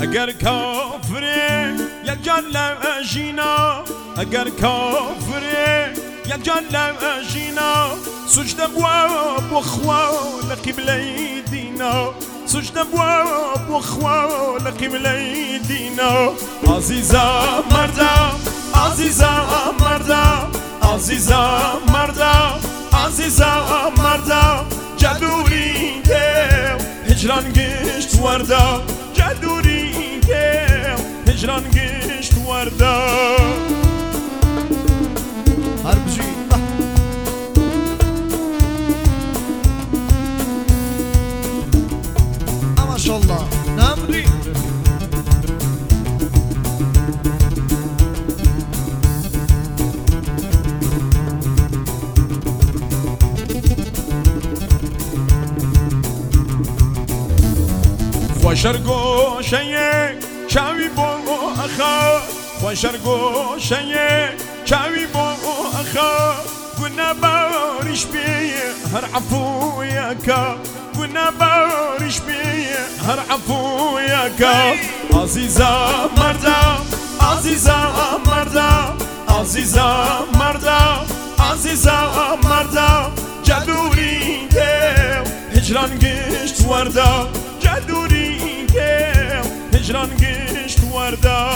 اگر کافره یک جان لجینا اگر کافره یک جان لجینا سجده بوا خوا لقبله دینا سجده بوا خوا لقبله دینا عزیزا مردا عزیزا مردا عزیزا مردا عزیزا مردا جدوری دل هجران گشت وردا جدوری دل هجران گشت وردا هربجي ما شاء الله نمري خوشرگو شیه چاوی بو اخا خوشرگو شیه چاوی بو اخا قلنا بارش بي هر عفو ياكا قلنا بارش بي هر عفو ياكا عزيزا مردا عزيزا مردا عزيزا مردا عزيزا مردا جدوري دل هجران گشت وردا جدوري دل هجران گشت وردا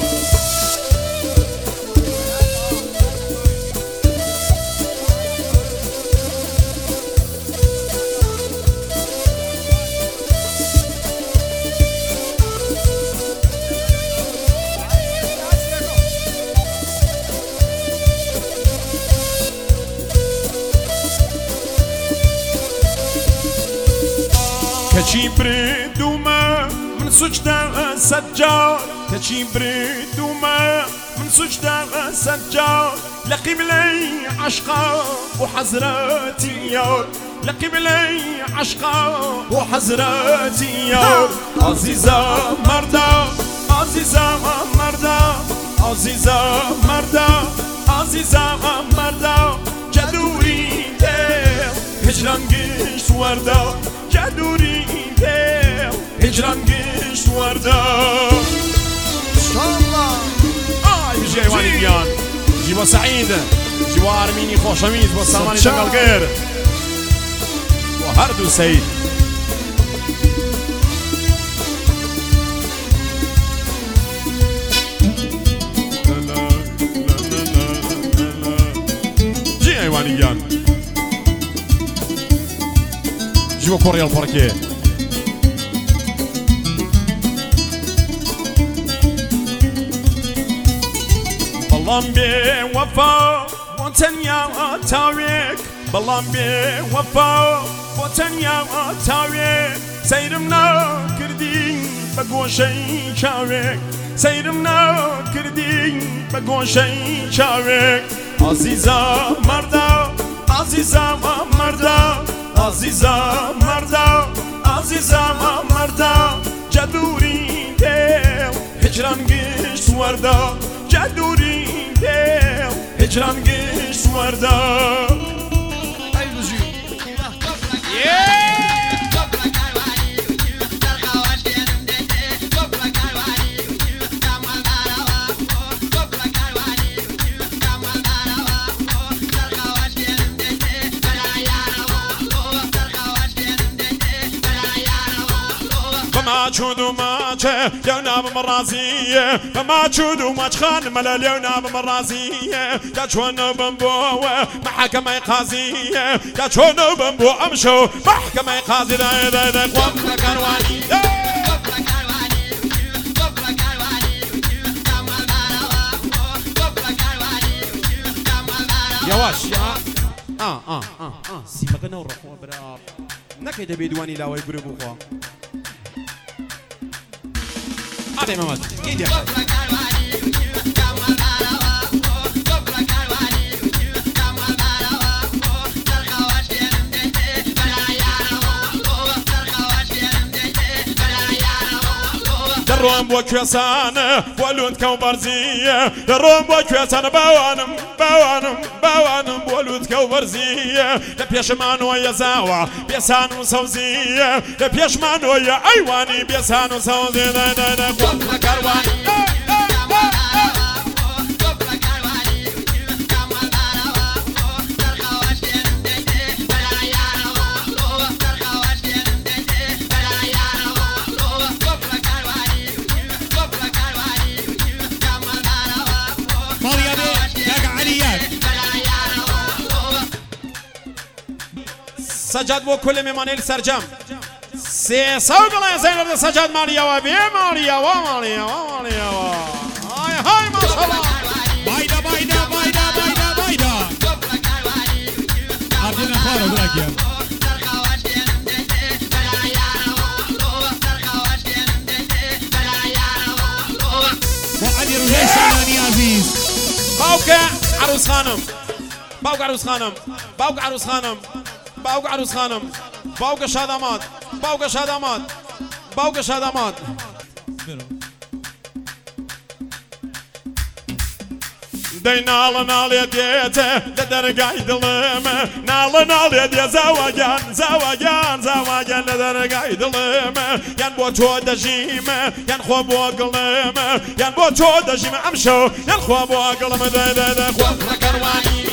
كشي بردوما من سجدة سجار كشي بردوما من سجدة سجار لقيم لي عشقا وحزراتي يار لقيم لي عشقا وحزراتي يار عزيزا مردا عزيزا مردا عزيزا مردا عزيزا مردا جدوري دل هجران گشت وردا جدوري دل هجران گشت وردا ان شاء الله جيواني بيان جيبو سعيد جيبو ارميني خوشميد بو ساماني شغل غير وهردو سيد جيواني بيان جيبو كوريا البركي بلان بي وفا وتنيا تاويك بلان بي وفا وتنيا تاويك سيرمنا كردين بقوشي شاويك سيرمنا كردين بقوشي شاويك عزيزا مردا عزيزا مردا عزيزا مردا عزيزا مردا جدوري دل هجران گشت وردا جدوري دل هجران گشت وردا ما تشودو ماتش يونا بمرازية ما تشودو ماتش خان ملل يونا بمرازية يا تشونو بمبو محكمة قاضية يا تشونو بمبو أمشو محكمة قاضي دا قوم كرواني يا واش يا سيبك نور برا نكيد بيدواني لا ويقربوا خوا أعطي مامات إيدي يا دروم بوكيسان ولون كوبرزية دروم بوكيسان بوانم باوانم بولود كوبرزية لبيش مانويا زاوة بيسانو سوزية لبيش مانويا أيواني بيسانو سوزية قبل كرواني سجاد بو كل ميمانيل سرجم سي صوغلا زينب سجاد ماليا وبي ماليا هاي ما شاء الله بايدا عارفين فارو دراكيا وعلي رجاي سلاني عزيز باوك عروس خانم باوك شادمات دي نال يديته لدرقاي دلمه نال يدي زواجان لدرقاي دلمه ين بو تو دجيمه ين خو بو قلمه ين بو تو دجيمه امشو ين خو بو قلمه ده خو كرواني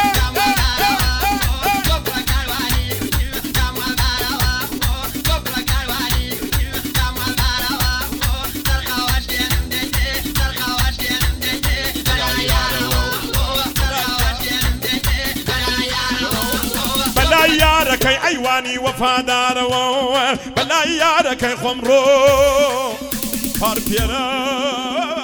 بلا يارك ايواني وفادار بلا يارك خمرو كاربيرا